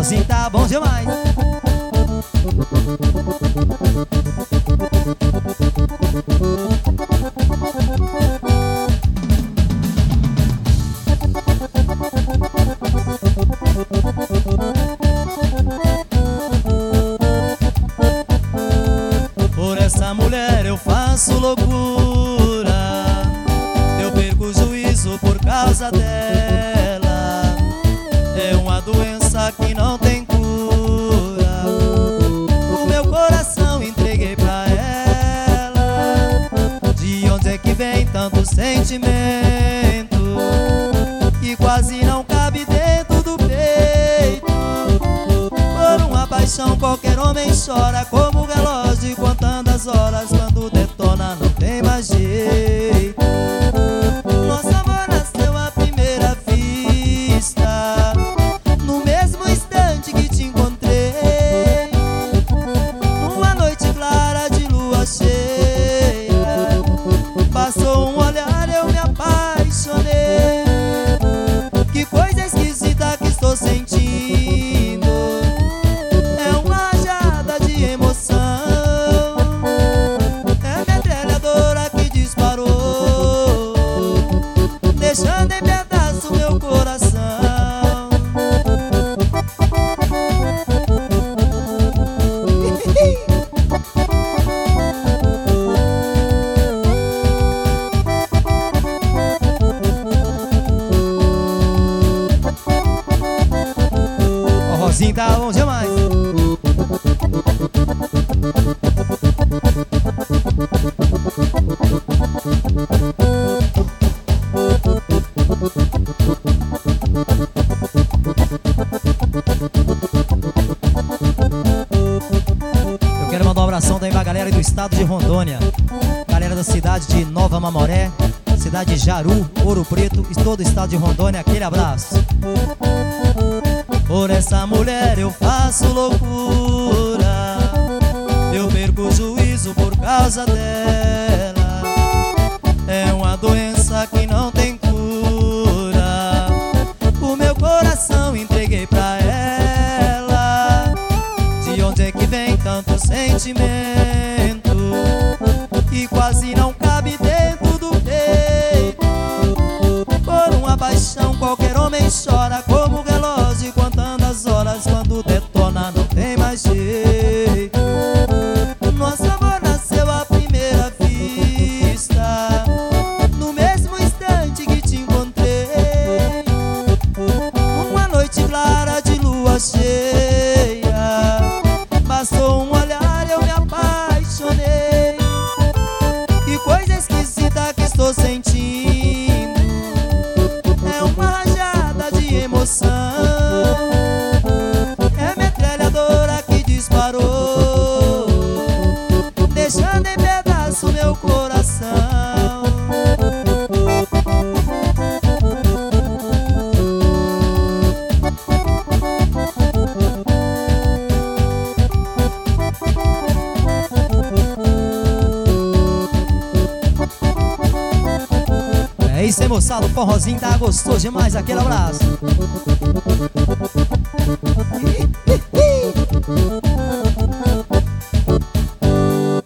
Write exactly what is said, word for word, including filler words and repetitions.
forrozinho tá bom demais. Por essa mulher eu faço loucura, eu perco o juízo por causa dela. É uma doença que não tem cura. O meu coração entreguei pra ela. De onde é que vem tanto sentimento que quase não cabe dentro do peito? Por uma paixão qualquer homem chora, como o relógio contando as horas. Quando detona não tem mais jeito. Nosso amor nasceu à primeira vista, no mesmo instante que te encontrei, numa noite clara de lua cheia. Passou um olhar, eu me apaixonei. Que coisa esquisita que estou sentindo, é uma rajada de emoção. É metralhadora que disparou, deixando em pedaço meu coração. Forrozinho tá bom demais. Eu quero mandar um abração também pra galera do estado de Rondônia, galera da cidade de Nova Mamoré, cidade de Jaru, Ouro Preto e todo o estado de Rondônia. Aquele abraço. Por essa mulher eu faço loucura, eu perco o juízo por causa dela. É uma doença que não tem cura. O meu coração entreguei pra ela. De onde é que vem tanto sentimento que quase não cabe dentro do peito? Por uma paixão qualquer homem chora, como o relógio contando as horas. Quando detona não tem mais jeito. Nosso amor nasceu à primeira vista, no mesmo instante que te encontrei, numa noite clara de lua cheia. Passou um olhar, eu me apaixonei. Que coisa esquisita que estou sentindo, é uma rajada de emoção. É metralhadora que disparou, deixando em pedaço meu coração. É isso aí, moçada, o forrozinho tá gostoso demais. Aquele abraço.